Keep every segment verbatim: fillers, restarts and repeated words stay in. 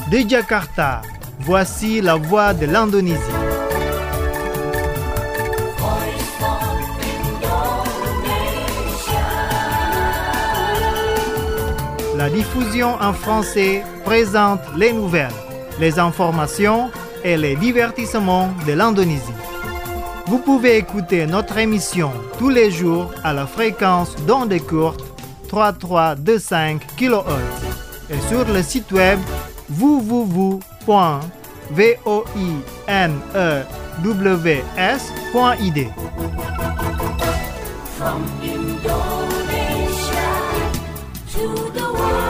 De Jakarta, voici la voix de l'Indonésie. La diffusion en français présente les nouvelles, les informations et les divertissements de l'Indonésie. Vous pouvez écouter notre émission tous les jours à la fréquence d'onde courte trente-trois vingt-cinq kilohertz et sur le site web w w w point voinews point i d. From Indonesia to the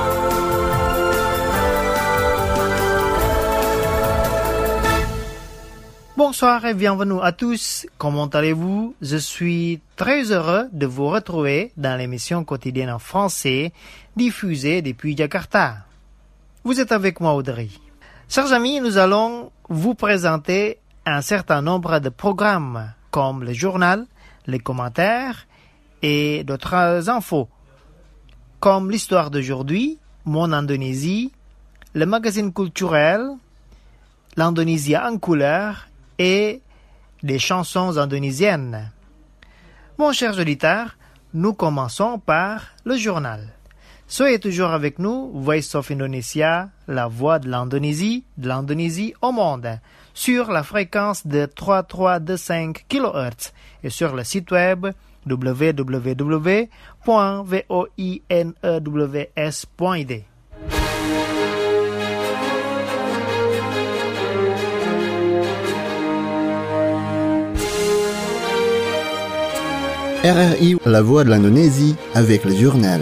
Bonsoir et bienvenue à tous. Comment allez-vous? Je suis très heureux de vous retrouver dans l'émission quotidienne en français diffusée depuis Jakarta. Vous êtes avec moi, Audrey. Chers amis, nous allons vous présenter un certain nombre de programmes comme le journal, les commentaires et d'autres infos, comme l'histoire d'aujourd'hui, Mon Indonésie, le magazine culturel, l'Indonésie en couleur et des chansons indonésiennes. Mon cher auditeur, nous commençons par le journal. Soyez toujours avec nous, Voice of Indonesia, la voix de l'Indonésie, de l'Indonésie au monde, sur la fréquence de trente-trois vingt-cinq kilohertz et sur le site web w w w point voinews point i d. R R I, la voix de l'Indonésie, avec le journal.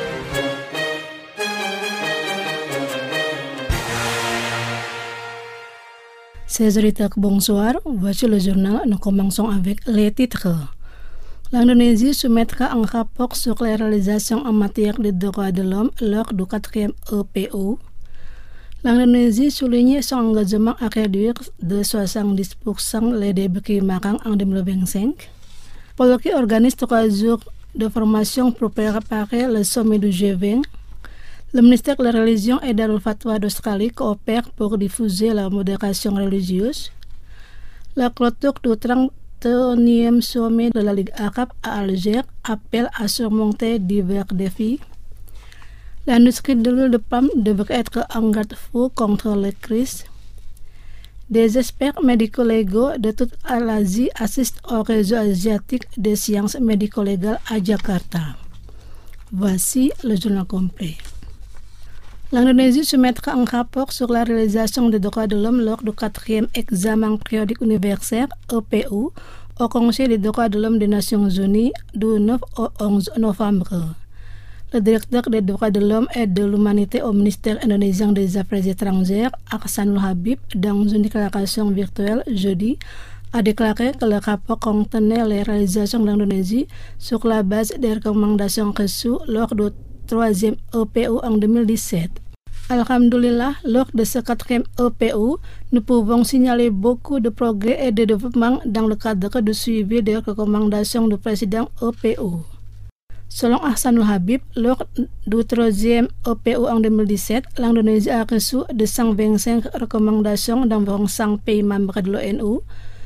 Chers auditeurs, bonsoir. Voici le journal. Nous commençons avec les titres. L'Indonésie soumettra un rapport sur les réalisations en matière de droits de l'homme lors du quatrième E P O. L'Indonésie souligne son engagement à réduire de soixante-dix pour cent les débris marins en deux mille vingt-cinq. Polki organise trois jours de formation pour préparer le sommet du G vingt. Le ministère de la Religion et Darul Fatwa d'Australie coopère pour diffuser la modération religieuse. La clôture du trente-et-unième sommet de la Ligue arabe à Alger appelle à surmonter divers défis. L'industrie de l'huile de palme devrait être en garde-fou contre les crises. Des experts médico-légaux de toute l'Asie assistent au réseau asiatique des sciences médico-légales à Jakarta. Voici le journal complet. L'Indonésie soumettra un rapport sur la réalisation des droits de l'homme lors du quatrième examen périodique universel E P O au Conseil des droits de l'homme des Nations Unies du neuf au onze novembre. Le directeur des droits de l'homme et de l'humanité au ministère indonésien des Affaires étrangères, Ahsanul Habib, dans une déclaration virtuelle jeudi, a déclaré que le rapport contenait les réalisations de l'Indonésie sur la base des recommandations reçues lors du troisième E P O en deux mille dix-sept. Alhamdulillah, lors de ce quatrième E P O, nous pouvons signaler beaucoup de progrès et de développement dans le cadre du suivi des recommandations du président E P O. Selon Ahsanul Habib, lors du troisième E P O en deux mille dix-sept, l'Indonésie a reçu deux cent vingt-cinq recommandations d'environ cent pays membres de l'ONU.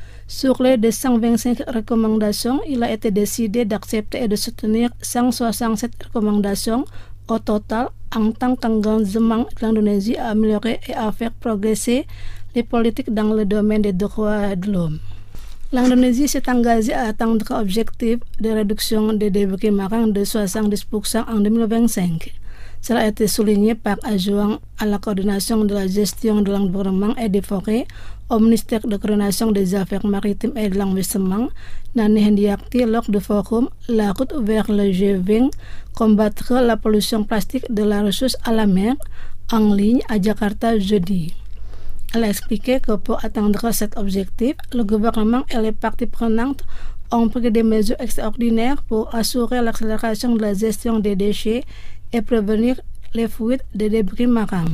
Sur les deux cent vingt-cinq recommandations, il a été décidé d'accepter et de soutenir cent soixante-sept recommandations au total en tant qu'engagement de l'Indonésie à améliorer et à faire progresser les politiques dans le domaine des droits de l'homme. L'Indonésie s'est engagée à atteindre l'objectif de réduction des débris marins de soixante-dix pour cent en deux mille vingt-cinq. Cela a été souligné par adjoint à la coordination de la gestion de l'environnement et des forêts au ministère de coordination des affaires maritimes et de l'investissement, Nani Hendiakti, lors du forum La route vers le G vingt, combattre la pollution plastique de la ressource à la mer, en ligne à Jakarta jeudi. Elle a expliqué que pour atteindre cet objectif, le gouvernement et les parties prenantes ont pris des mesures extraordinaires pour assurer l'accélération de la gestion des déchets et prévenir les fuites de débris marins.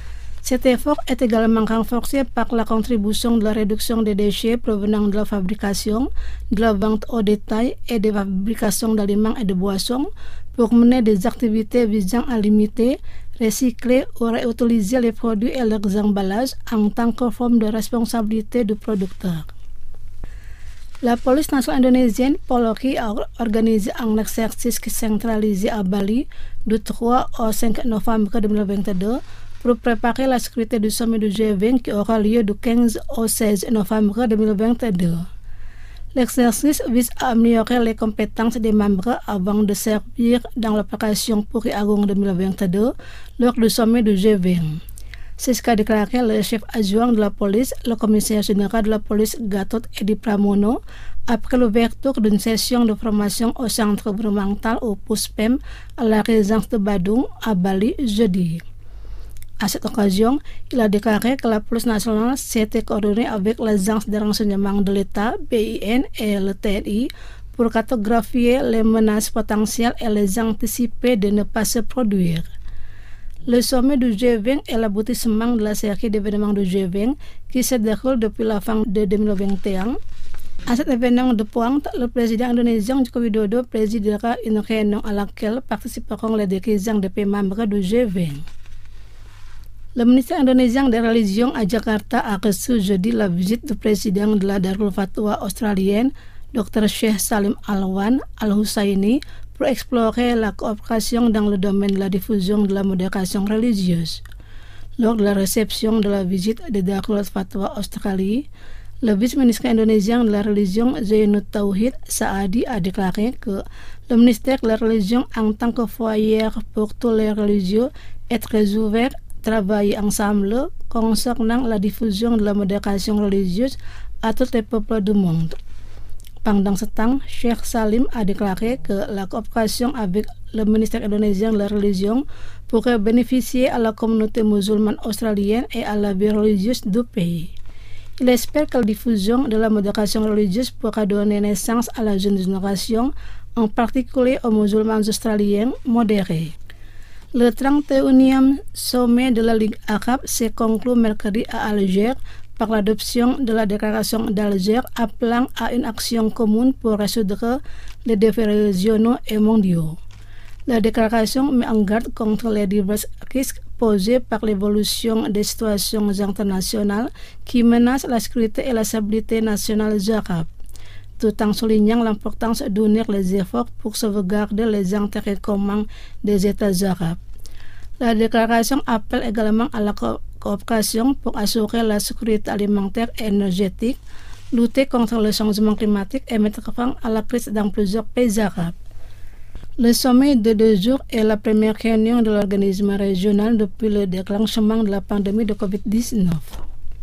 Cet effort est également renforcé par la contribution de la réduction des déchets provenant de la fabrication, de la vente au détail et de la fabrication d'aliments et de boissons pour mener des activités visant à limiter recycler ou réutiliser les produits et leurs emballages en tant que forme de responsabilité du producteur. La police nationale indonésienne, Polri, a organisé un exercice centralisé à Bali du trois au cinq novembre deux mille vingt-deux pour préparer la sécurité du sommet du G vingt qui aura lieu du quinze au seize novembre deux mille vingt-deux. L'exercice vise à améliorer les compétences des membres avant de servir dans l'opération Puri Agung deux mille vingt-deux lors du sommet du G vingt. C'est ce qu'a déclaré le chef adjoint de la police, le commissaire général de la police Gatot Edi Pramono, après l'ouverture d'une session de formation au centre gouvernemental au Puspem à la résidence de Badung à Bali jeudi. À cette occasion, il a déclaré que la police nationale s'était coordonnée avec l'agence de renseignement de l'État, B I N, et le T N I pour cartographier les menaces potentielles et les anticiper de ne pas se produire. Le sommet du G vingt est l'aboutissement de la série d'événements du G vingt qui se déroule depuis la fin de deux mille vingt et un. À cet événement de pointe, le président indonésien Joko Widodo présidera une réunion à laquelle participeront les dirigeants des pays membres du G vingt. Le ministère indonésien des religions à Jakarta a reçu jeudi la visite du président de la Darul Fatwa australienne, docteur Sheikh Salim Alwan Al-Hussaini, pour explorer la coopération dans le domaine de la diffusion de la modération religieuse. Lors de la réception de la visite de Darul Fatwa Australie, le vice-ministre indonésien de la religion Zainud Tauhid Saadi a déclaré que le ministère de la religion en tant que foyer pour tous les religieux est très ouvert à travailler ensemble concernant la diffusion de la modération religieuse à tous les peuples du monde. Pendant ce temps, Sheikh Salim a déclaré que la coopération avec le ministère indonésien de la religion pourrait bénéficier à la communauté musulmane australienne et à la vie religieuse du pays. Il espère que la diffusion de la modération religieuse pourra donner naissance à la jeune génération, en particulier aux musulmans australiens modérés. Le trente et unième sommet de la Ligue arabe s'est conclu mercredi à Alger par l'adoption de la déclaration d'Alger appelant à une action commune pour résoudre les défis régionaux et mondiaux. La déclaration met en garde contre les divers risques posés par l'évolution des situations internationales qui menacent la sécurité et la stabilité nationale arabes, tout en soulignant l'importance d'unir les efforts pour sauvegarder les intérêts communs des États arabes. La déclaration appelle également à la co- coopération pour assurer la sécurité alimentaire et énergétique, lutter contre le changement climatique et mettre fin à la crise dans plusieurs pays arabes. Le sommet de deux jours est la première réunion de l'organisme régional depuis le déclenchement de la pandémie de covid dix-neuf.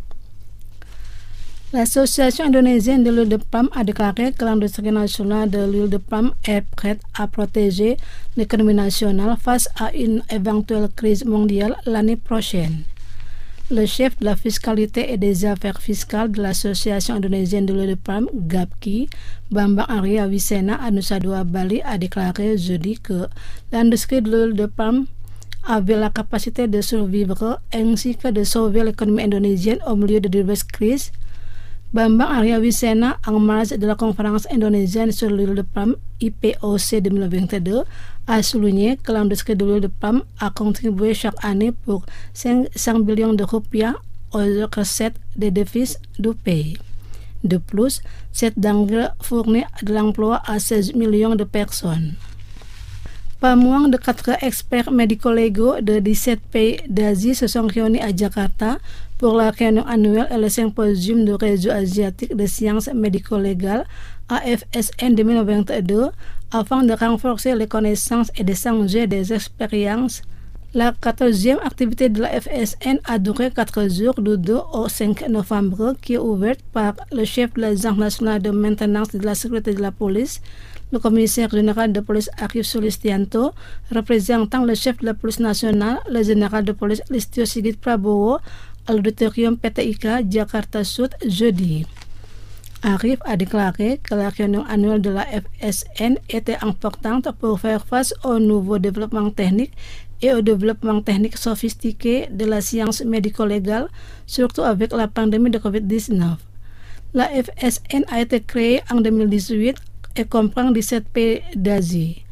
L'Association indonésienne de l'huile de palme a déclaré que l'industrie nationale de l'huile de palme est prête à protéger l'économie nationale face à une éventuelle crise mondiale l'année prochaine. Le chef de la fiscalité et des affaires fiscales de l'Association indonésienne de l'huile de palme, GAPKI, Bambang Arya Wisena à Nusa Dua Bali, a déclaré jeudi que l'industrie de l'huile de palme avait la capacité de survivre ainsi que de sauver l'économie indonésienne au milieu de diverses crises. Bambang Arya Wisena, en marge de la conférence indonésienne sur l'huile de palme I P O C deux mille vingt-deux, a souligné que l'industrie de l'huile de palme a contribué chaque année pour cinq cents millions de rupiah aux recettes des déficits du pays. De plus, cette denrée fournit de l'emploi à seize millions de personnes. Pas moins de quatre experts médico-légaux de dix-sept pays d'Asie se sont réunis à Jakarta pour la réunion annuelle et le symposium du réseau asiatique de sciences médico-légales A F S N deux mille vingt-deux afin de renforcer les connaissances et d'échanger des expériences. La quatorzième activité de la F S N a duré quatre jours du deux au cinq novembre qui est ouverte par le chef de l'Agence nationale de maintenance de la sécurité de la police, le commissaire général de police Arif Sulistianto, représentant le chef de la police nationale, le général de police Listio Sigit Prabowo, à l'auditorium P T I K Jakarta Sud jeudi. Arif a déclaré que la réunion annuelle de la F S N était importante pour faire face aux nouveaux développements techniques et au développement technique sophistiqué de la science médico-légale, surtout avec la pandémie de covid dix-neuf. La F S N a été créée en deux mille dix-huit et comprend dix-sept pays d'Asie.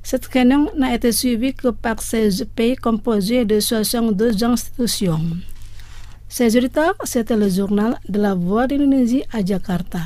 Cette réunion n'a été suivie que par seize pays composés de soixante-deux institutions. Ces auditeurs, c'était le journal de la Voix d'Indonésie à Jakarta.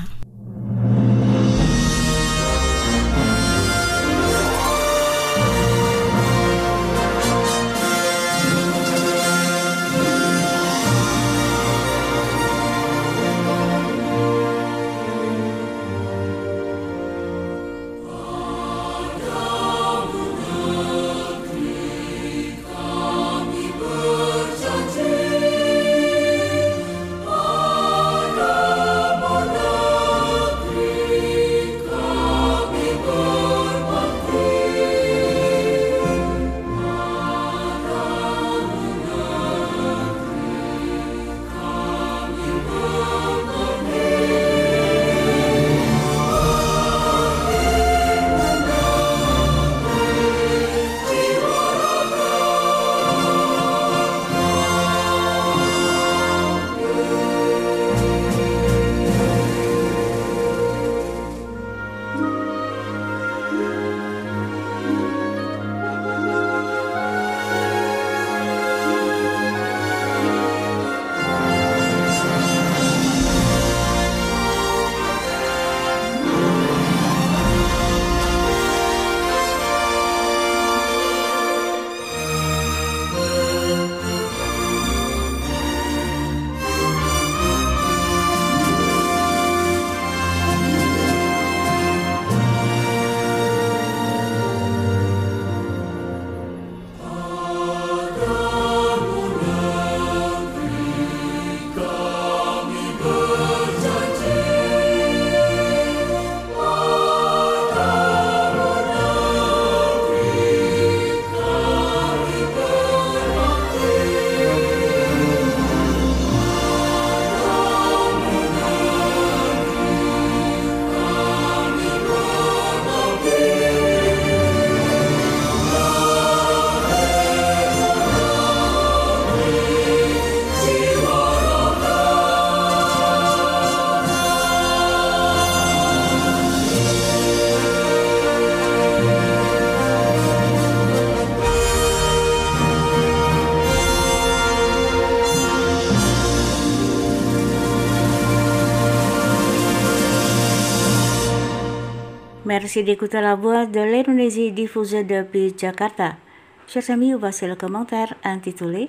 Merci d'écouter la voix de l'Indonésie diffusée depuis Jakarta. Chers amis, voici le commentaire intitulé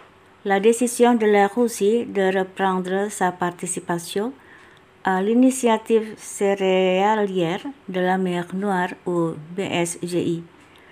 La décision de la Russie de reprendre sa participation à l'initiative céréalière de la mer Noire ou B S G I.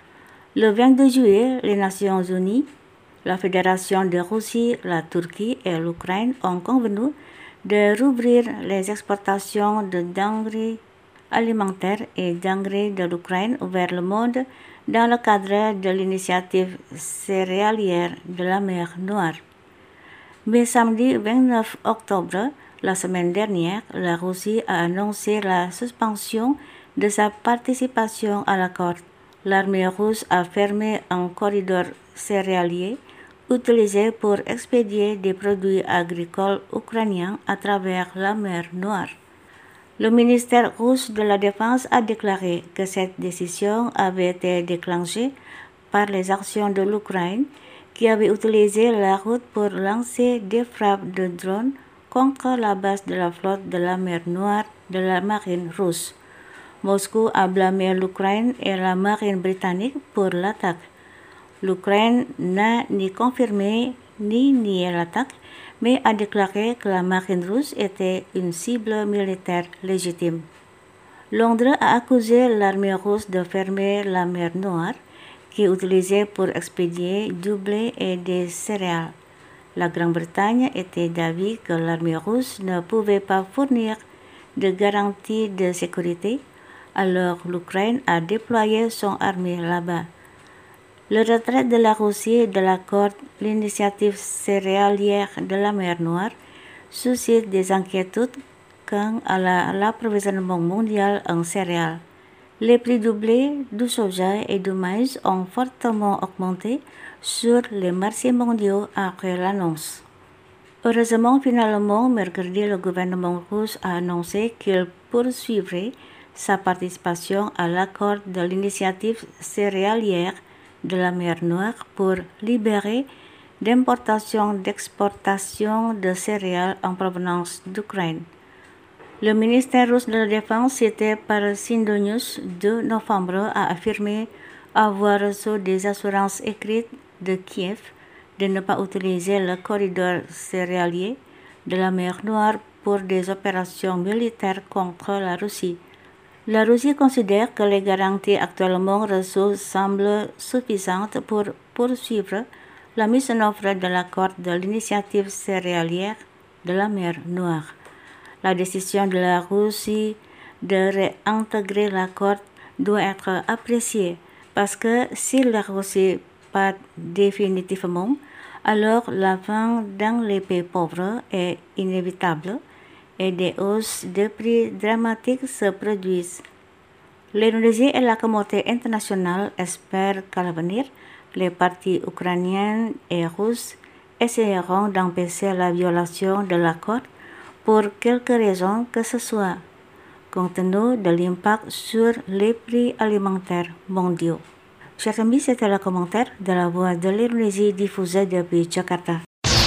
Le vingt-deux juillet, les Nations Unies, la Fédération de Russie, la Turquie et l'Ukraine ont convenu de rouvrir les exportations de denrées alimentaires et d'engrais de l'Ukraine vers le monde dans le cadre de l'initiative céréalière de la mer Noire. Mais samedi vingt-neuf octobre, la semaine dernière, la Russie a annoncé la suspension de sa participation à l'accord. L'armée russe a fermé un corridor céréalier utilisé pour expédier des produits agricoles ukrainiens à travers la mer Noire. Le ministère russe de la Défense a déclaré que cette décision avait été déclenchée par les actions de l'Ukraine qui avait utilisé la route pour lancer des frappes de drones contre la base de la flotte de la mer Noire de la marine russe. Moscou a blâmé l'Ukraine et la marine britannique pour l'attaque. L'Ukraine n'a ni confirmé ni nié l'attaque, mais a déclaré que la marine russe était une cible militaire légitime. Londres a accusé l'armée russe de fermer la mer Noire, qui est utilisée pour expédier du blé et des céréales. La Grande-Bretagne était d'avis que l'armée russe ne pouvait pas fournir de garanties de sécurité, alors l'Ukraine a déployé son armée là-bas. Le retrait de la Russie de l'accord l'initiative céréalière de la mer Noire suscite des inquiétudes quant à l'approvisionnement mondial en céréales. Les prix du blé, du soja et du maïs ont fortement augmenté sur les marchés mondiaux après l'annonce. Heureusement, finalement, mercredi, le gouvernement russe a annoncé qu'il poursuivrait sa participation à l'accord de l'initiative céréalière de la mer Noire pour libérer d'importation d'exportation de céréales en provenance d'Ukraine. Le ministère russe de la Défense, cité par Sindonews deux novembre, a affirmé avoir reçu des assurances écrites de Kiev de ne pas utiliser le corridor céréalier de la mer Noire pour des opérations militaires contre la Russie. La Russie considère que les garanties actuellement reçues semblent suffisantes pour poursuivre la mise en œuvre de l'accord de l'initiative céréalière de la mer Noire. La décision de la Russie de réintégrer l'accord doit être appréciée parce que si la Russie part définitivement, alors la fin dans les pays pauvres est inévitable et des hausses de prix dramatiques se produisent. L'Indonésie et la communauté internationale espèrent qu'à l'avenir, les parties ukrainiennes et russes essayeront d'empêcher la violation de l'accord pour quelque raison que ce soit, compte tenu de l'impact sur les prix alimentaires mondiaux. Chers amis, c'était le commentaire de la Voix de l'Indonésie diffusé depuis Jakarta.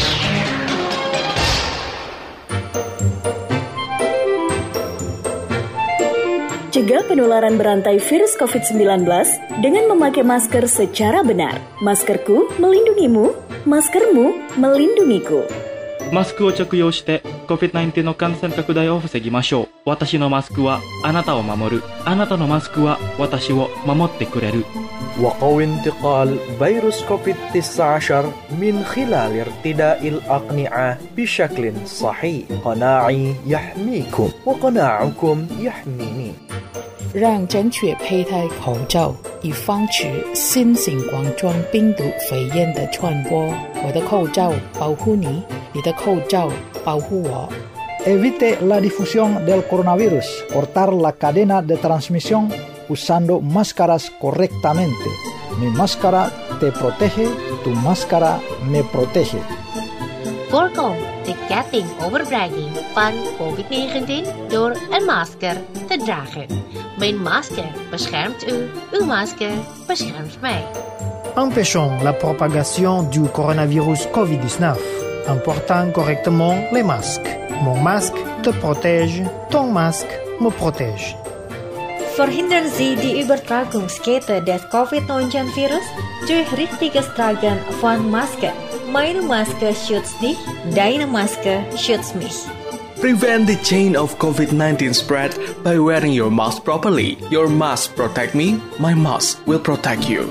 Cegah penularan berantai virus covid sembilan belas dengan memakai masker secara benar. Maskerku melindungimu, maskermu melindungiku. マスクを着用して コビッドナインティーン の感染拡大を防ぎましょう。私のマスクはあなたを守る。あなたのマスクは私を守ってくれる。 وقوي انتقال فيروس كوفيد تسعة عشر من خلال ارتداء الأقنعة بشكل صحيح. قناعي يحميكم وقناعكم يحميني. 让正确佩戴口罩，以防止新型冠状病毒肺炎的传播。我的口罩保护你，你的口罩保护我。 Evite la difusión del coronavirus. Cortar la cadena de transmisión usando máscaras correctamente. Mi máscara te protege, tu máscara me protege. Voorkom de ketting overbrenging van covid negentien door een masker te dragen. Mijn masker beschermt u, uw masker beschermt mij. Empêchons la propagation du coronavirus covid dix-neuf en portant correctement les masques. Mon masque te protège, ton masque me protège. Verhindern Sie die Übertragungskette des covid neunzehn Virus durch richtiges Tragen von Masken. Meine Maske schützt dich, deine Maske schützt mich. Prevent the chain of covid nineteen spread by wearing your mask properly. Your mask protect me, my mask will protect you.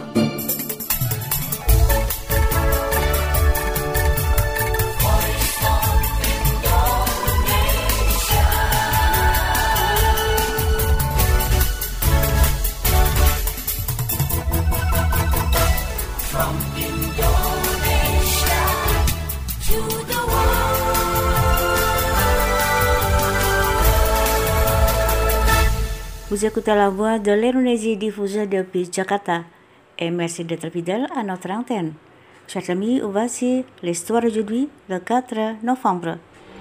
Vous écoutez la voix de l'Indonésie diffusée depuis Jakarta et merci d'être fidèle à notre antenne. Chers amis, voici l'histoire d'aujourd'hui, le quatre novembre.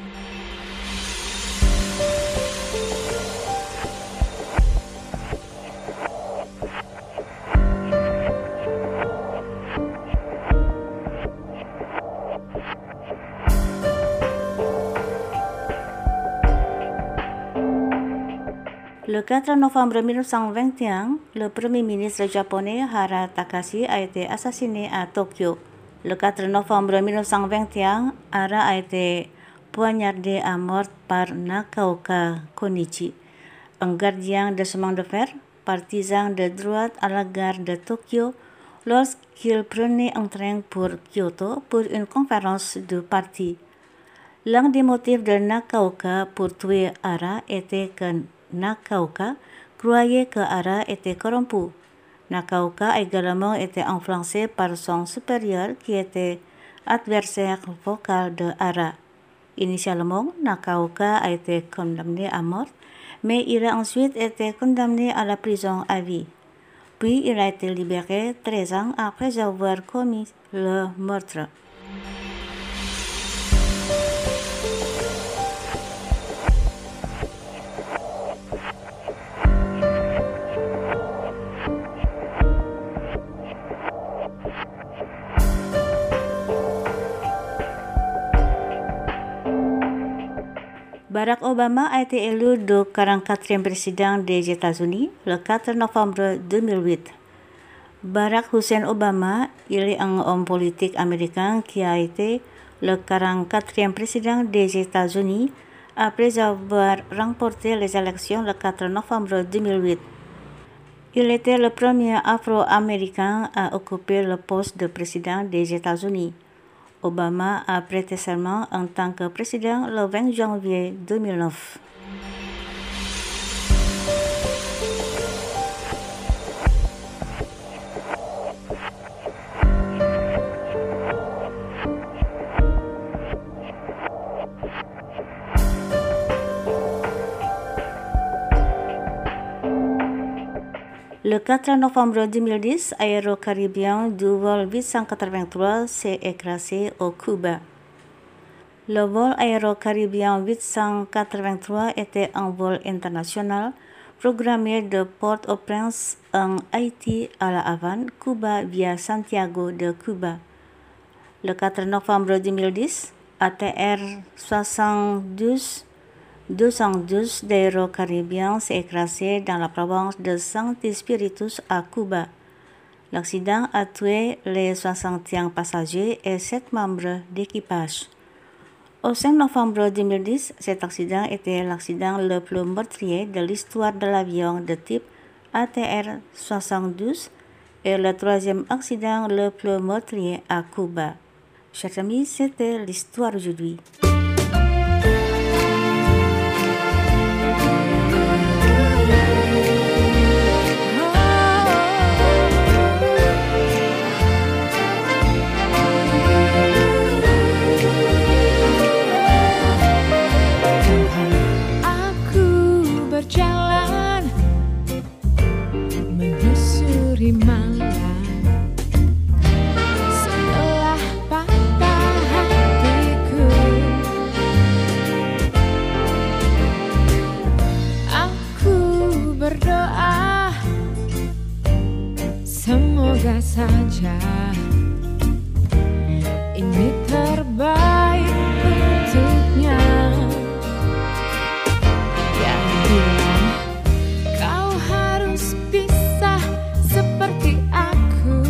Le quatre novembre mille neuf cent vingt et un, le premier ministre japonais Hara Takashi a été assassiné à Tokyo. Le quatre novembre mille neuf cent vingt et un, Hara a été poignardé à mort par Nakaoka Konichi, un gardien de chemin de fer, partisan de droite à la gare de Tokyo, lorsqu'il prenait un train pour Kyoto pour une conférence du parti. L'un des motifs de Nakaoka pour tuer Hara était que Nakaoka croyait que Hara était corrompu. Nakaoka a également été influencé par son supérieur qui était adversaire vocal de Hara. Initialement, Nakaoka a été condamné à mort, mais il a ensuite été condamné à la prison à vie. Puis il a été libéré treize ans après avoir commis le meurtre. Barack Obama a été élu le quarante-quatrième président des États-Unis le quatre novembre deux mille huit. Barack Hussein Obama, il est un homme politique américain qui a été le quarante-quatrième président des États-Unis après avoir remporté les élections le quatre novembre deux mille huit. Il était le premier Afro-Américain à occuper le poste de président des États-Unis. Obama a prêté serment en tant que président le vingt janvier deux mille neuf. Le quatre novembre deux mille dix, Aéro-Caribbean du vol huit cent quatre-vingt-trois s'est écrasé au Cuba. Le vol Aéro-Caribbean huit cent quatre-vingt-trois était un vol international programmé de Port-au-Prince en Haïti à La Havane, Cuba via Santiago de Cuba. Le quatre novembre deux mille dix, A T R soixante-douze deux cent douze d'Aéro-Caribbean s'est écrasé dans la province de Santi Spiritus à Cuba. L'accident a tué les soixante et un passagers et sept membres d'équipage. Au cinq novembre deux mille dix, cet accident était l'accident le plus meurtrier de l'histoire de l'avion de type A T R soixante-douze et le troisième accident le plus meurtrier à Cuba. Chers amis, c'était l'histoire aujourd'hui. Semoga saja ini terbaik untuknya. Yang bilang kau harus bisa seperti aku.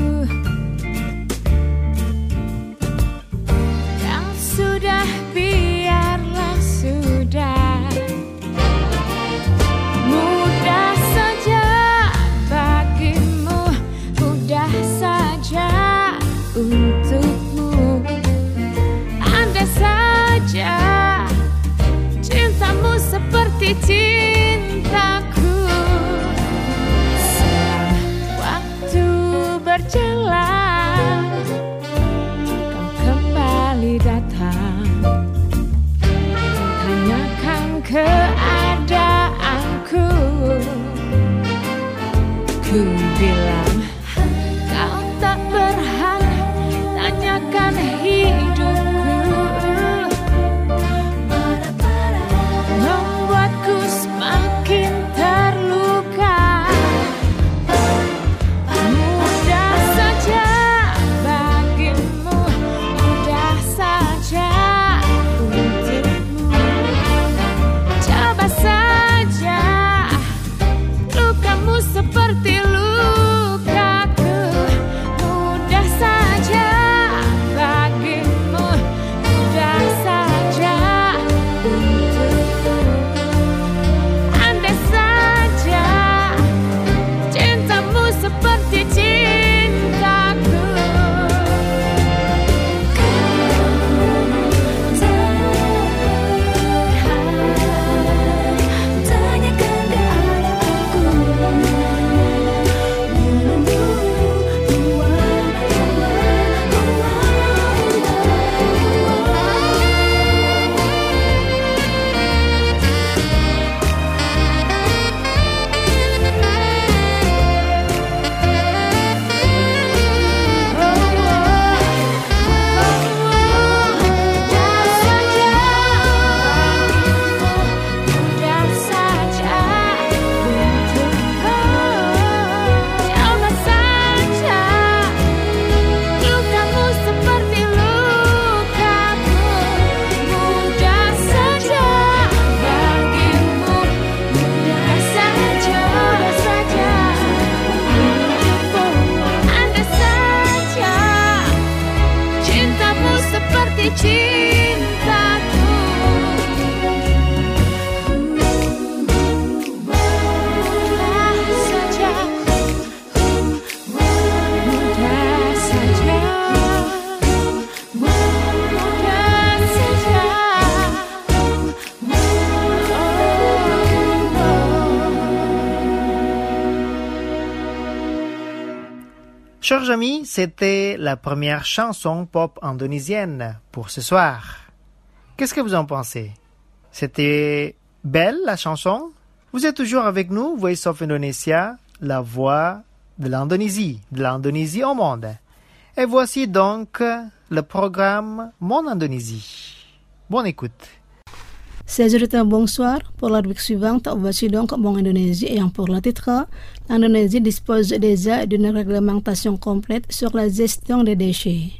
Yang sudah biarlah sudah. Mudah saja bagimu, mudah saja untukmu. Andai saja cintamu seperti cintaku. Sewaktu berjalan kau kembali datang, tanyakan keadaanku. Ku bilang kau tak berhak tanyakan hidupku. Membuatku semakin terluka. Mudah saja bagimu, mudah saja untukmu. Coba saja lukamu seperti luka. Chers amis, c'était la première chanson pop indonésienne pour ce soir. Qu'est-ce que vous en pensez? C'était belle la chanson? Vous êtes toujours avec nous, Voice of Indonesia, la voix de l'Indonésie, de l'Indonésie au monde. Et voici donc le programme Mon Indonésie. Bonne écoute. Chers auditeurs, bonsoir. Pour la rubrique suivante, voici donc Mon Indonésie ayant pour le titre l'Indonésie dispose déjà d'une réglementation complète sur la gestion des déchets.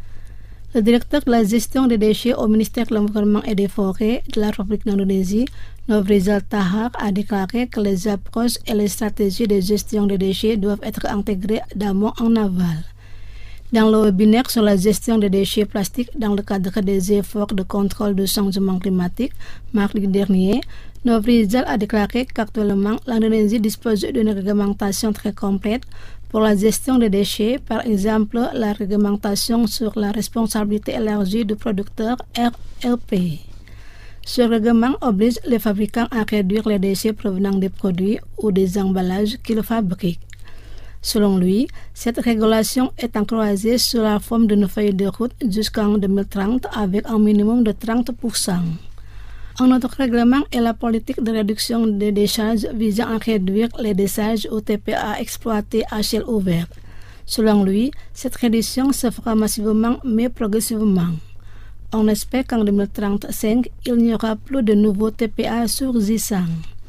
Le directeur de la gestion des déchets au ministère de l'Environnement et des Forêts de la République d'Indonésie, Nofrizal Tahar, a déclaré que les approches et les stratégies de gestion des déchets doivent être intégrées d'amont en aval. Dans le webinaire sur la gestion des déchets plastiques dans le cadre des efforts de contrôle du changement climatique, mardi dernier, Nofrizal a déclaré qu'actuellement, l'Indonésie dispose d'une réglementation très complète pour la gestion des déchets, par exemple la réglementation sur la responsabilité élargie du producteur R L P. Ce règlement oblige les fabricants à réduire les déchets provenant des produits ou des emballages qu'ils fabriquent. Selon lui, cette régulation est encroisée sous la forme d'une feuille de route jusqu'en deux mille trente avec un minimum de trente pour cent. Un autre règlement est la politique de réduction des décharges visant à réduire les décharges ou T P A exploités à ciel ouvert. Selon lui, cette réduction se fera massivement mais progressivement. On espère qu'en deux mille trente-cinq, il n'y aura plus de nouveaux T P A surgissants.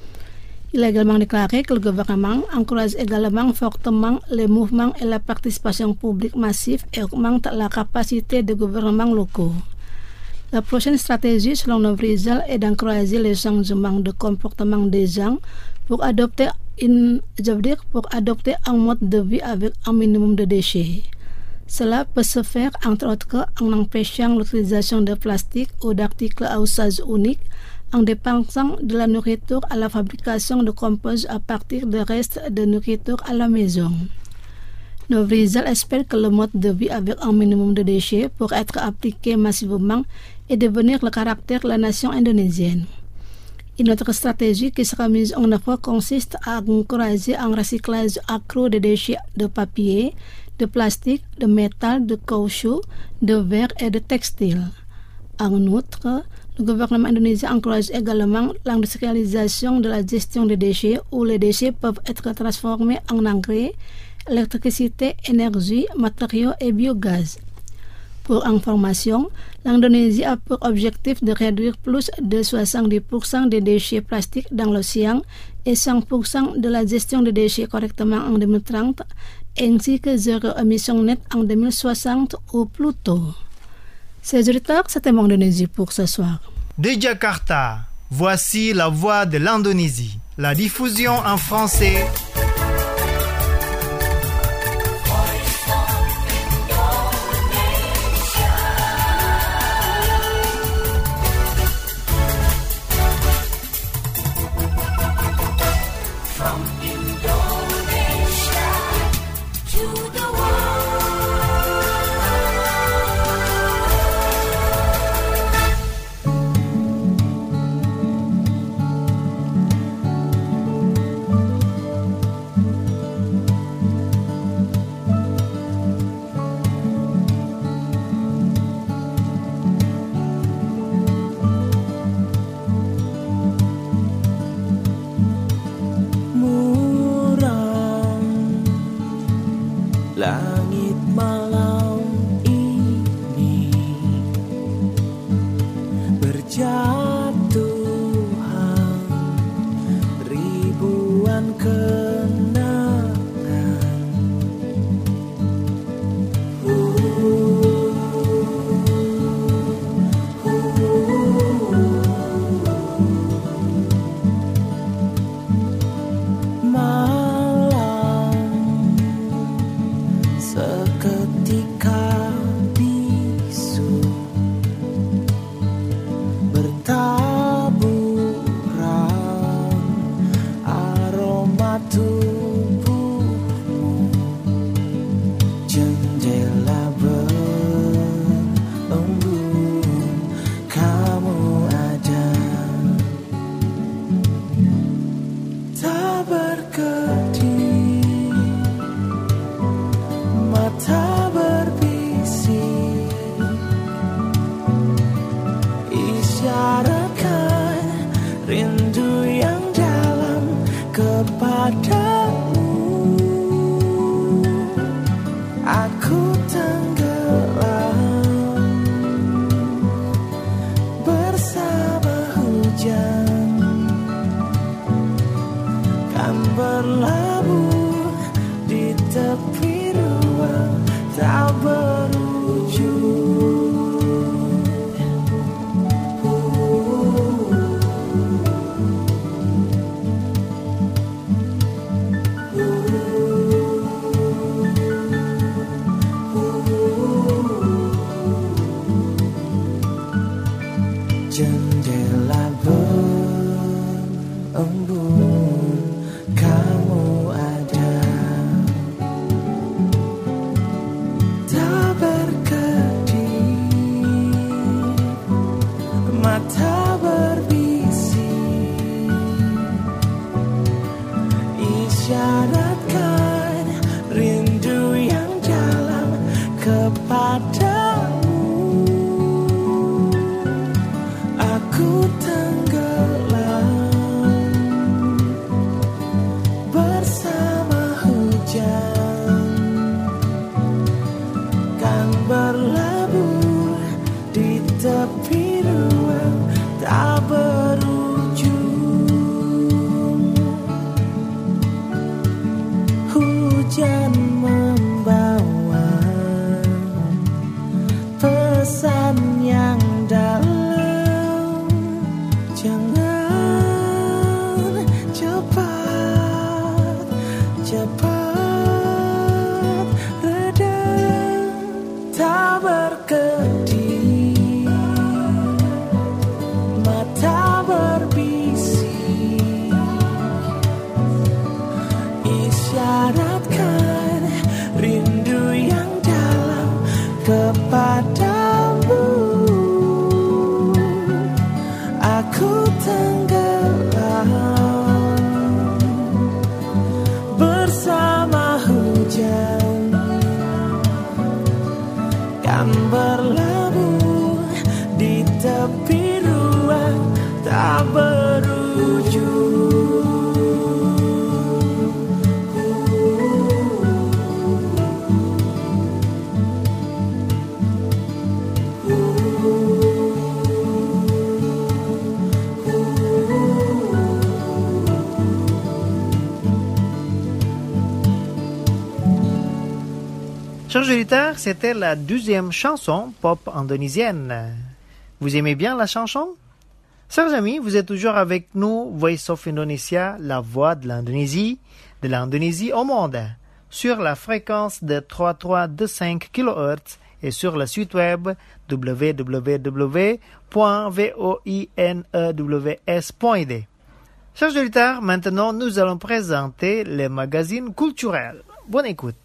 Il a également déclaré que le gouvernement encourage également fortement les mouvements et la participation publique massive et augmente la capacité des gouvernements locaux. La prochaine stratégie, selon Nofrizal, est d'encourager les changements de comportement des gens pour adopter, une, je veux dire, pour adopter un mode de vie avec un minimum de déchets. Cela peut se faire entre autres en empêchant l'utilisation de plastique ou d'articles à usage unique, en dépensant de la nourriture à la fabrication de compost à partir des restes de nourriture à la maison. Nofrizal espère que le mode de vie avec un minimum de déchets pourra être appliqué massivement et devenir le caractère de la nation indonésienne. Une autre stratégie qui sera mise en œuvre consiste à encourager un recyclage accru des déchets de papier, de plastique, de métal, de caoutchouc, de verre et de textile. En outre, le gouvernement indonésien encourage également l'industrialisation de la gestion des déchets où les déchets peuvent être transformés en engrais, électricité, énergie, matériaux et biogaz. Pour information, l'Indonésie a pour objectif de réduire plus de soixante-dix pour cent des déchets plastiques dans l'océan et cent pour cent de la gestion des déchets correctement en deux mille trente, ainsi que zéro émission nette en deux mille soixante ou plus tôt. Ces auditeurs, c'était Mon Indonésie pour ce soir. De Jakarta, voici la voix de l'Indonésie. La diffusion en français. My kepadamu. Aku tenggelam bersama hujan, kan berlabuh di tepi ruang tak berujung. Jendela berembun, kamu ada, tak berkedip, mata berbisik, isyaratkan rindu yang dalam kepadamu. Aku tenggelam bersama hujan, kan berlabuh di tepi ruang tak berujung. Hujan membawa pesan yang dalam. Jangan cepat, cepat reda, tak berkedip, mata berbisik, isyaratkan rindu yang dalam kepadamu. Aku tenggelam bersama hujan, kan berlabuh di tepi ruang tak berujung. Chers auditeurs, c'était la douzième chanson pop indonésienne. Vous aimez bien la chanson? Chers amis, vous êtes toujours avec nous, Voice of Indonesia, la voix de l'Indonésie, de l'Indonésie au monde, sur la fréquence de trois mille trois cent vingt-cinq kilohertz et sur le site web w w w point voinews point i d. Chers auditeurs, maintenant nous allons présenter les magazines culturels. Bonne écoute.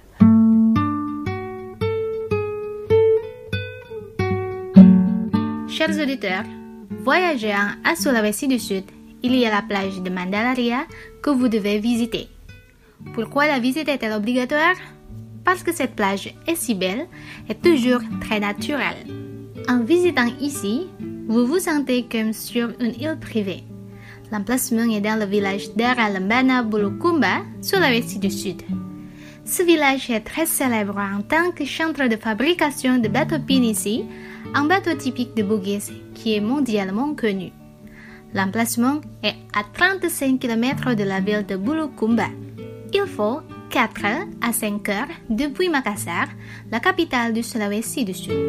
Chers auditeurs, voyageant à Sulawesi du Sud, il y a la plage de Mandalaria que vous devez visiter. Pourquoi la visite est-elle obligatoire? Parce que cette plage est si belle et toujours très naturelle. En visitant ici, vous vous sentez comme sur une île privée. L'emplacement est dans le village Dara Lembana Bulukumba, Sulawesi du Sud. Ce village est très célèbre en tant que centre de fabrication de bateaux pinisi, un bateau typique de Bugis qui est mondialement connu. L'emplacement est à trente-cinq kilomètres de la ville de Bulukumba. Il faut quatre à cinq heures depuis Makassar, la capitale du Sulawesi du Sud.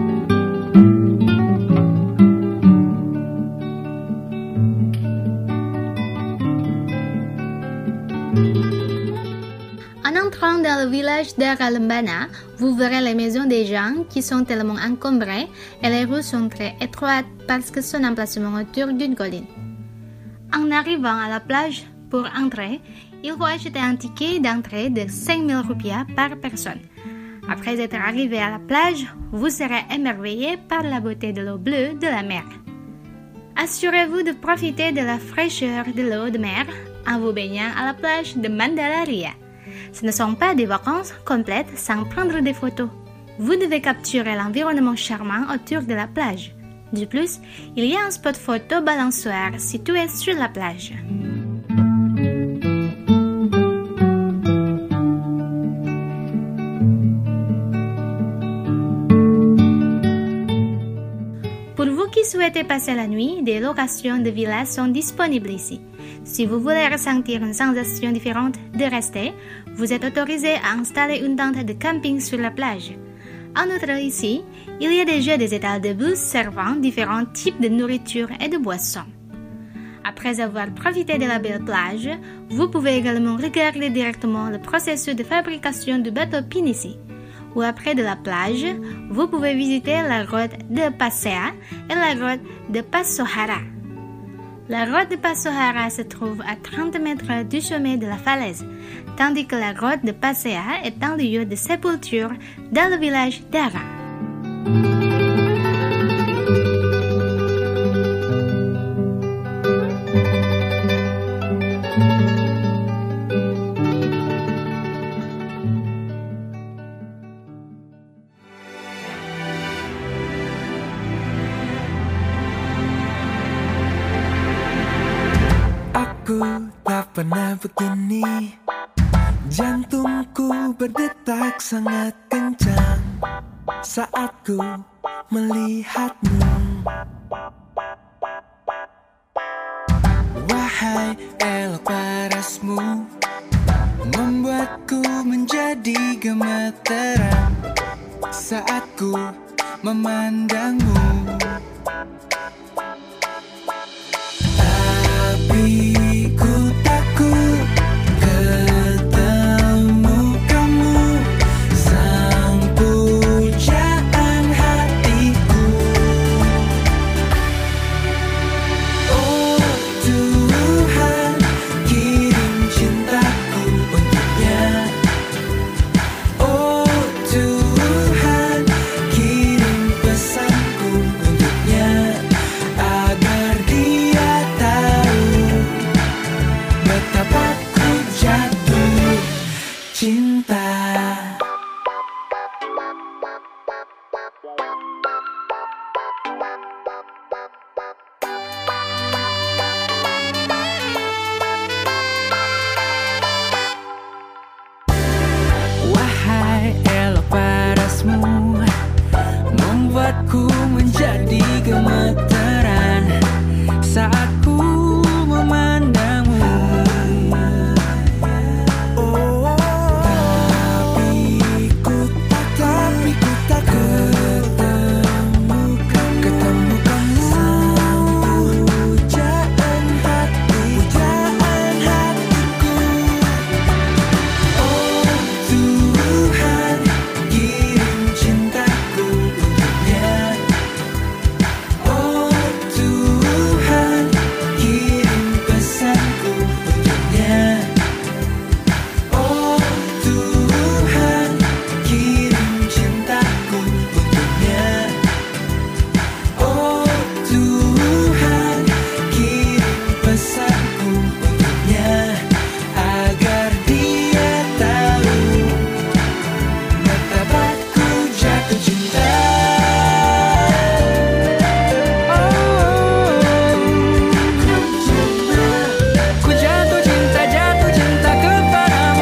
En entrant dans le village Dara Lembana, vous verrez les maisons des gens qui sont tellement encombrées et les rues sont très étroites parce que son emplacement autour d'une colline. En arrivant à la plage, pour entrer, il faut acheter un ticket d'entrée de cinq mille rupiah par personne. Après être arrivé à la plage, vous serez émerveillé par la beauté de l'eau bleue de la mer. Assurez-vous de profiter de la fraîcheur de l'eau de mer en vous baignant à la plage de Mandalaria. Ce ne sont pas des vacances complètes sans prendre des photos. Vous devez capturer l'environnement charmant autour de la plage. De plus, il y a un spot photo balançoire situé sur la plage. souhaitez passer la nuit, des locations de villas sont disponibles ici. Si vous voulez ressentir une sensation différente de rester, vous êtes autorisé à installer une tente de camping sur la plage. En outre, ici, il y a déjà des étals de bus servant différents types de nourriture et de boissons. Après avoir profité de la belle plage, vous pouvez également regarder directement le processus de fabrication du bateau pinisi. Ou après de la plage, vous pouvez visiter la grotte de Pasea et la grotte de Passohara. La grotte de Passohara se trouve à trente mètres du sommet de la falaise, tandis que la grotte de Pasea est un lieu de sépulture dans le village d'Ara. Aku tak pernah begini, jantungku berdetak sangat kencang saat ku melihatmu. Wahai elok parasmu, membuatku menjadi gemeteran saat ku memandangmu. Tapi ku takut ketemu kamu, sang pujaan hatiku. Oh Tuhan, kirim cintaku untuknya. Oh Tuhan, kirim pesanku untuknya, agar dia tahu betapa ku jatuh cinta. Wahai elok parasmu, membuatku menjadi gemeteran saat ku memandangmu. Oh, tapi ku tak, tapi ku tak ketemu kamu, ketemu kamu, sang pujaan hati, pujaan hatiku. Oh Tuhan, kirim cintaku untuknya. Oh Tuhan, kirim pesanku untuknya. Oh Tuhan, kirim cintaku untuknya. Oh Tuhan, kirim pesanku untuknya, agar dia tahu betapa ku jatuh cinta. Ku jatuh cinta, jatuh cinta kepadamu.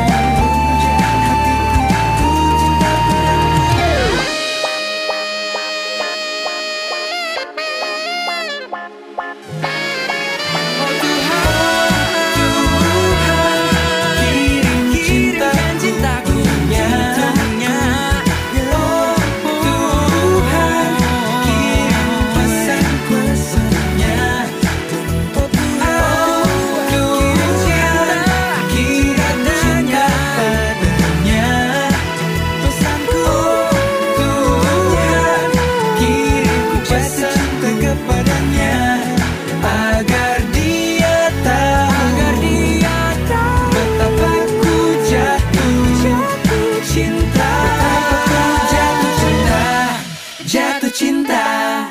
Kirim cinta, cintaku untuknya. Oh Tuhan, kirim pesanku untuknya. Oh Tuhan, kirim cinta padanya. Pesanku, oh Tuhan, kirim pesanku kepadanya, agar dia tahu, agar dia tahu betapa ku jatuh cinta, betapa ku jatuh cinta, jatuh cinta.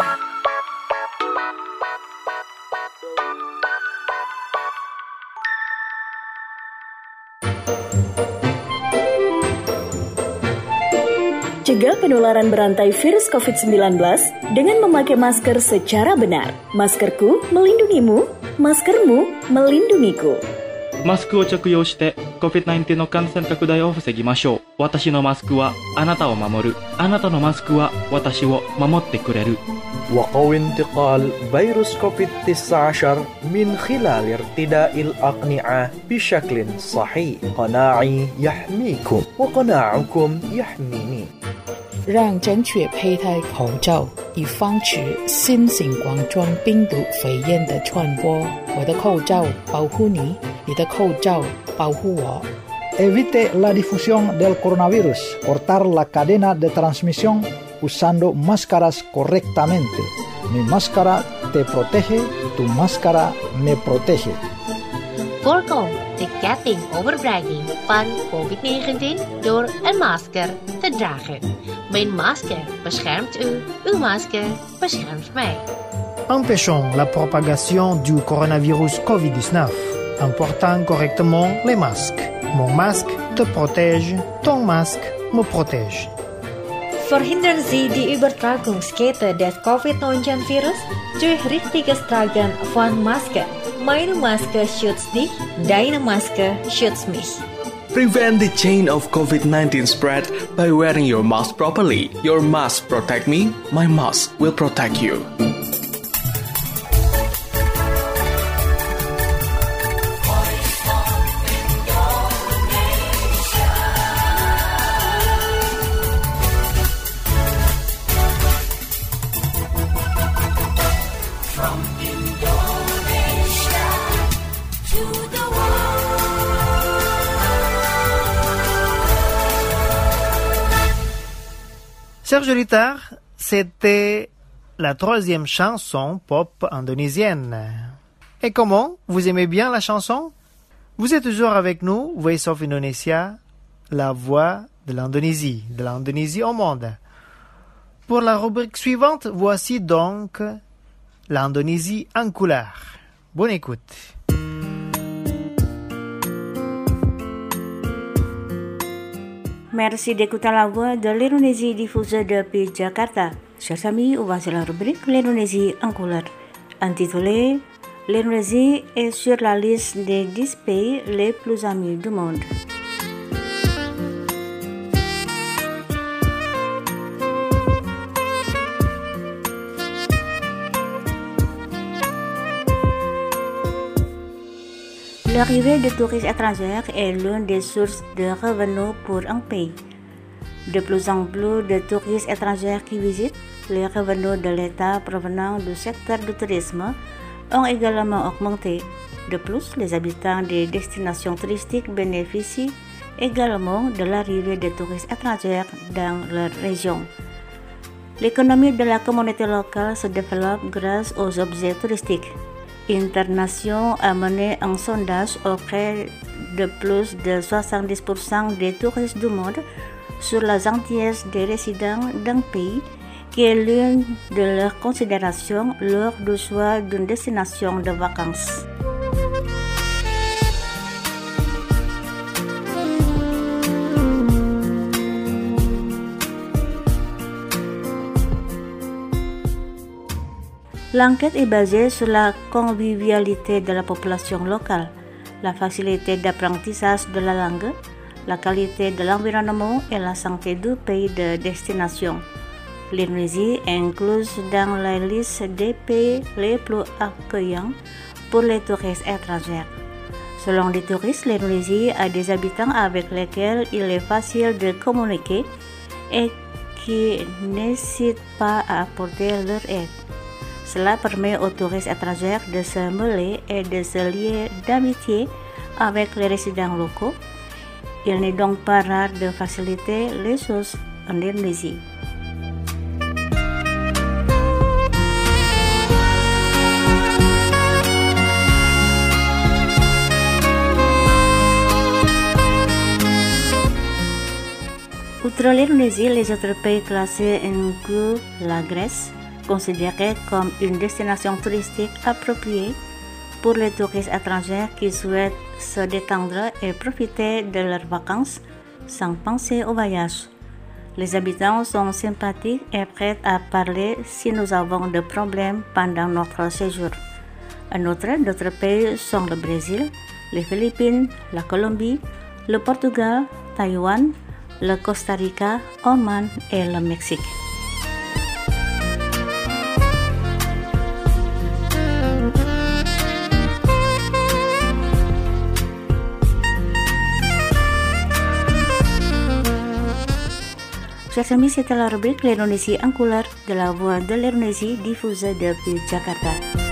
Cegah penularan berantai virus covid sembilan belas dengan memakai masker secara benar. Maskerku melindungimu, maskermu melindungiku. マスクを着用して コビッドナインティーン の感染拡大を防ぎましょう。 私のマスクはあなたを守る。あなたのマスクは私を守ってくれる。 وقوي انتقال فيروس كوفيد تسعة عشر من خلال ارتداء الأقنعة بشكل صحيح. قناعي يحميكم وقناعكم يحميني. 让正确佩戴口罩，以防止新型冠状病毒肺炎的传播。我的口罩保护你，你的口罩保护我。 Evite la difusión del coronavirus. Cortar la cadena de transmisión usando máscaras correctamente. Mi máscara te protege, tu máscara me protege. Voorkom de ketting overbregging van COVID negentien door een masker te dragen. Mijn masker beschermt u, uw masker beschermt mij. Empêchons la propagation du coronavirus covid dix-neuf en portant correctement les masques. Mon masque te protège, ton masque me protège. Verhindern Sie die Übertragungskette des COVID neunzehn Virus durch richtiges Tragen von Maske. Meine Maske schützt dich, deine Maske schützt mich. Prevent the chain of COVID nineteen spread by wearing your mask properly. Your mask protect me, my mask will protect you. Serge Littard, c'était la troisième chanson pop indonésienne. Et comment? Vous aimez bien la chanson? Vous êtes toujours avec nous, Voice of Indonesia, la voix de l'Indonésie, de l'Indonésie au monde. Pour la rubrique suivante, voici donc l'Indonésie en couleur. Bonne écoute. Merci d'écouter la voix de l'Indonésie diffusée depuis Jakarta. Chers amis, voici la rubrique l'Indonésie en couleur, intitulée L'Indonésie est sur la liste des dix pays les plus amis du monde. L'arrivée de touristes étrangers est l'une des sources de revenus pour un pays. De plus en plus de touristes étrangers qui visitent, les revenus de l'État provenant du secteur du tourisme ont également augmenté. De plus, les habitants des destinations touristiques bénéficient également de l'arrivée de touristes étrangers dans leur région. L'économie de la communauté locale se développe grâce aux objets touristiques. Internation a mené un sondage auprès de plus de soixante-dix pour cent des touristes du monde sur la gentillesse des résidents d'un pays qui est l'une de leurs considérations lors du choix d'une destination de vacances. L'enquête est basée sur la convivialité de la population locale, la facilité d'apprentissage de la langue, la qualité de l'environnement et la santé du pays de destination. L'Indonésie est incluse dans la liste des pays les plus accueillants pour les touristes étrangers. Selon les touristes, l'Indonésie a des habitants avec lesquels il est facile de communiquer et qui n'hésitent pas à apporter leur aide. Cela permet aux touristes étrangers de se mêler et de se lier d'amitié avec les résidents locaux. Il n'est donc pas rare de faciliter les choses en Indonésie. Outre l'Indonésie, les autres pays classés incluent la Grèce, considérée comme une destination touristique appropriée pour les touristes étrangers qui souhaitent se détendre et profiter de leurs vacances sans penser au voyage. Les habitants sont sympathiques et prêts à parler si nous avons des problèmes pendant notre séjour. En outre, d'autres pays sont le Brésil, les Philippines, la Colombie, le Portugal, Taïwan, le Costa Rica, Oman et le Mexique. Chers amis, c'était la rubrique l'Indonésie en couleur de la voix de l'Indonésie diffusée depuis Jakarta.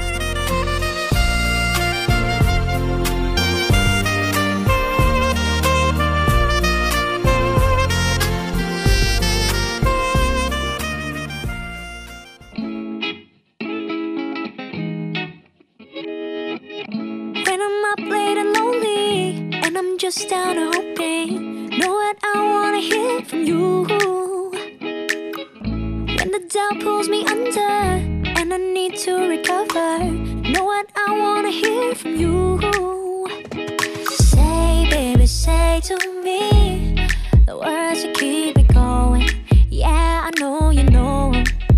When I'm up late and lonely, and I'm just down and hoping, know what I wanna hear from you. When the doubt pulls me under, and I need to recover, know what I wanna hear from you. Say, baby, say to me the words that keep me going. Yeah, I know you know.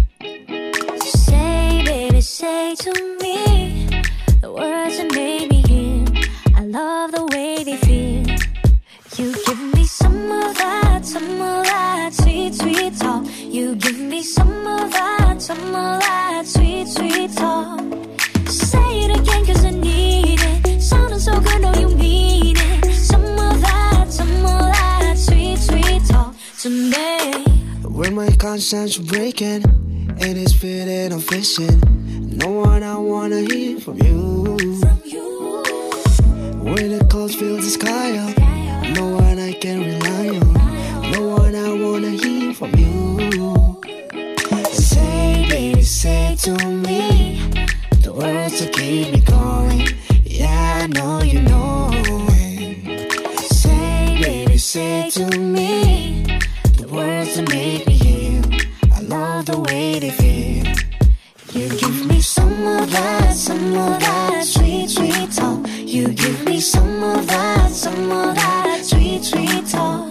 Say, baby, say to me the words that made me heal. I love the way they feel. You give me some of that, some of that sweet, sweet talk. You give me some of that, some of that sweet, sweet talk. Say it again cause I need it. Sounding so good, know you mean it. Some of that, some of that sweet, sweet talk to me. When my conscience breaking and it's feeling I'm fishing, know what I wanna hear from you. From you. When the clouds fill the sky up, know what I can rely on. Know what I wanna hear from you. Say, baby, say to me the words that keep me going. Yeah, I know you know it. Say, baby, say to me the words that make me heal. I love the way they feel. You give me some of that, some of that sweet, sweet talk. You give me some of that, some of that sweet, sweet talk.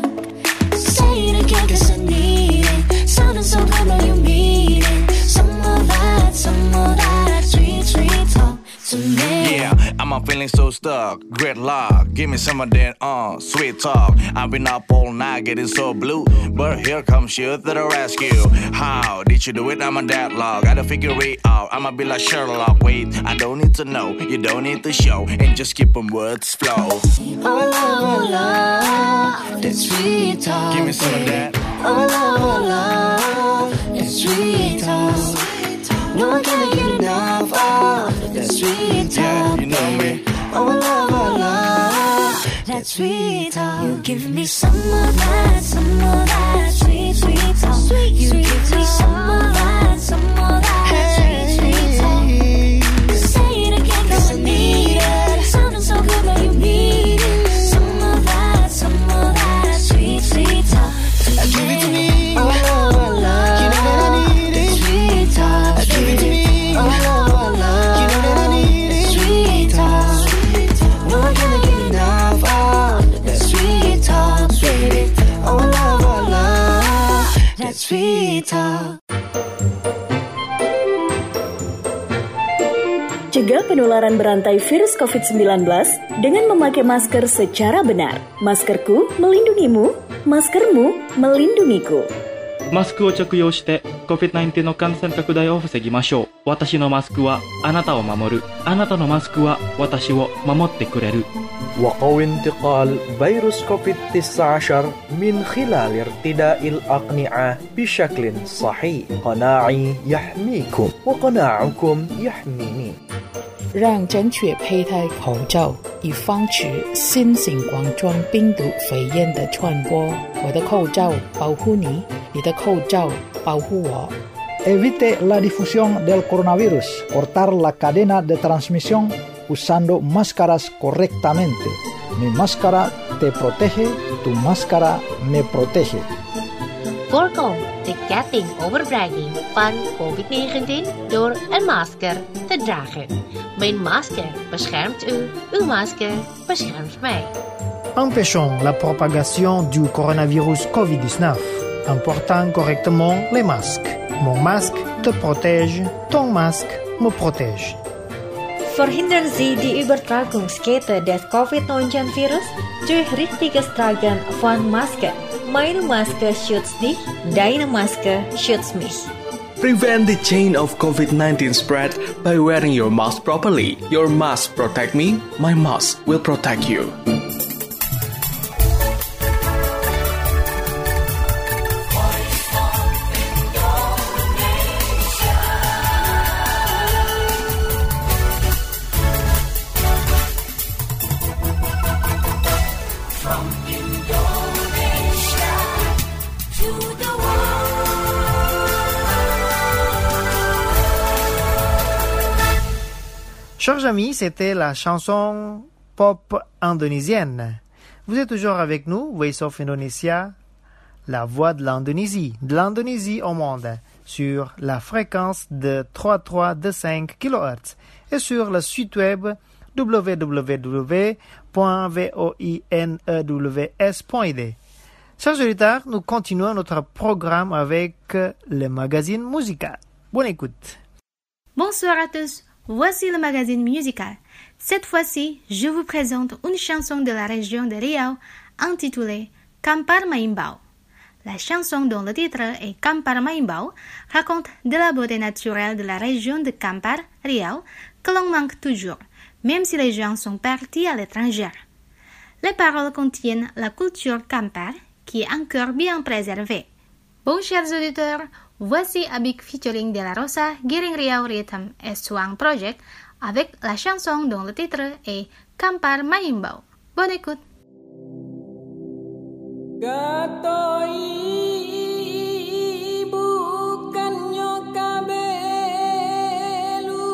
Say it again cause I need it. Sounding so good, know you mean it. Some of that, some of that sweet, sweet talk to me. Yeah, I'm feeling so stuck, gridlock. Give me some of that uh, sweet talk. I've been up all night getting so blue, but here comes you to the rescue. How did you do it? I'm a deadlock. Gotta figure it out. I'ma be like Sherlock. Wait, I don't need to know, you don't need to show, and just keep them words flow. Oh love, oh love, that sweet talk. Give me some of that. Oh love, oh love, that sweet talk. No one can get enough of that sweet talk. Yeah, you know me. Oh love, oh love, that sweet talk. You give me some of that, some of that sweet, sweet talk. Sweet, you sweet give talk. Me some of that, some of that hey, sweet, sweet talk. Say it again cause I need it. Sounding so good, know you mean it. Some of that, some of that sweet, sweet talk. Give it to me. Oh love, oh love, you know that I need it. Sweet talk. Give it to me. Oh love, oh love, you know that I need it. Sweet talk. No one can get enough of that sweet talk, baby. Oh love, oh love, that sweet talk. Cegah penularan berantai virus covid sembilan belas dengan memakai masker secara benar. Maskerku melindungimu, maskermu melindungiku. マスクを着用して コビッドナインティーン の感染拡大を防ぎましょう。私のマスクはあなたを守る。あなたのマスクは私を守ってくれる。 وقوي انتقال فيروس كوفيد تسعة عشر من خلال ارتداء الأقنعة بشكل صحيح. قناعي يحميكم وقناعكم يحميني. 让正确佩戴口罩，以防止新型冠状病毒肺炎的传播。我的口罩保护你，你的口罩保护我。 Evite la difusión del coronavirus. Cortar la cadena de transmisión usando máscaras correctamente. Mi máscara te protege, tu máscara me protege. Voorkom de ketting overbrenging van covid negentien door een masker te dragen. Mijn masker beschermt u, uw masker beschermt mij. Empêchons la propagation du coronavirus covid dix-neuf en portant correctement les masques. Mon masque te protège, ton masque me protège. Verhindern Sie die Übertragungskette des Covid neunzehn Virus durch richtiges Tragen von Maske. Meine Maske schützt dich, deine Maske schützt mich. Prevent the chain of COVID nineteen spread by wearing your mask properly. Your mask protect me, my mask will protect you. Chers amis, c'était la chanson pop indonésienne. Vous êtes toujours avec nous, Voice of Indonesia, la voix de l'Indonésie, de l'Indonésie au monde, sur la fréquence de trois virgule trois deux cinq kilohertz et sur le site web w w w point voinews point i d. Chers auditeurs, nous continuons notre programme avec le magazine musical. Bonne écoute. Bonsoir à tous. Voici le magazine musical. Cette fois-ci, je vous présente une chanson de la région de Riau intitulée Kampar Maimbau. La chanson dont le titre est Kampar Maimbau raconte de la beauté naturelle de la région de Kampar, Riau, que l'on manque toujours, même si les gens sont partis à l'étranger. Les paroles contiennent la culture Kampar qui est encore bien préservée. Bon, chers auditeurs, voici Abik featuring De La Rosa, Giring Riau Rhythm et Swang Project avec la chanson dont le titre est Kampar Maimbau. Bonne écoute. Katoi bukannya kabelu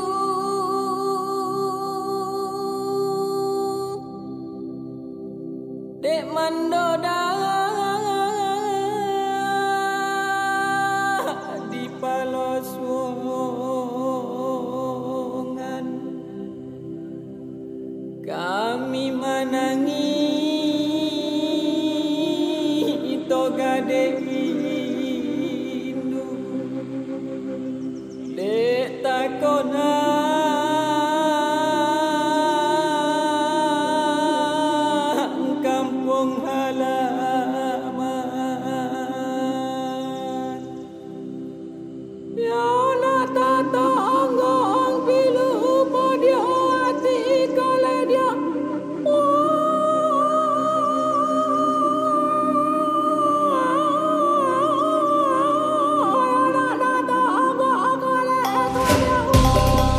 Dek mandoda di paloswongan kami manangi gade indu dek takona kampung halaman ya na tatangong pilu podio ati kole dia Oh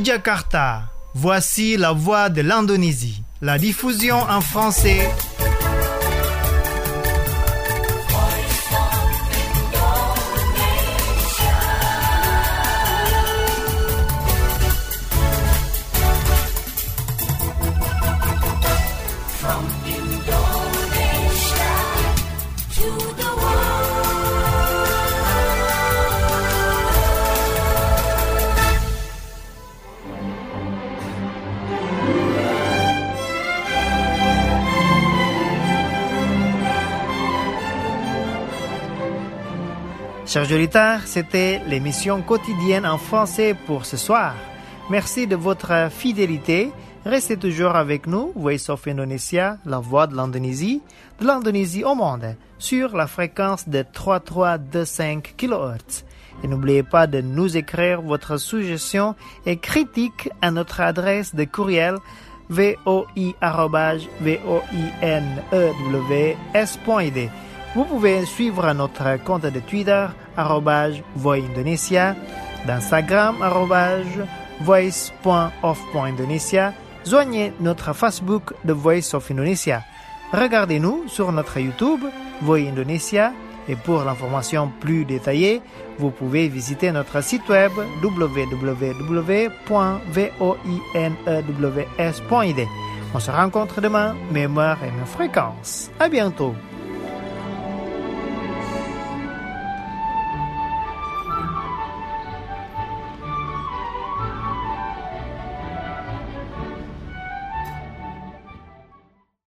Jakarta, voici la voix de l'Indonésie. La diffusion en français. Chers auditeurs, c'était l'émission quotidienne en français pour ce soir. Merci de votre fidélité. Restez toujours avec nous, Voice of Indonesia, la voix de l'Indonésie, de l'Indonésie au monde, sur la fréquence de trois mille trois cent vingt-cinq kilohertz. Et n'oubliez pas de nous écrire votre suggestion et critique à notre adresse de courriel voi arobase voinews point i d. Vous pouvez suivre notre compte de Twitter, arrobase voindonesia, d'Instagram, arrobase voice.of.indonesia. Joignez notre Facebook The Voice of Indonesia. Regardez-nous sur notre YouTube, Voi Indonesia. Et pour l'information plus détaillée, vous pouvez visiter notre site web w w w point voinews point i d. On se rencontre demain, même heure et même fréquence. À bientôt.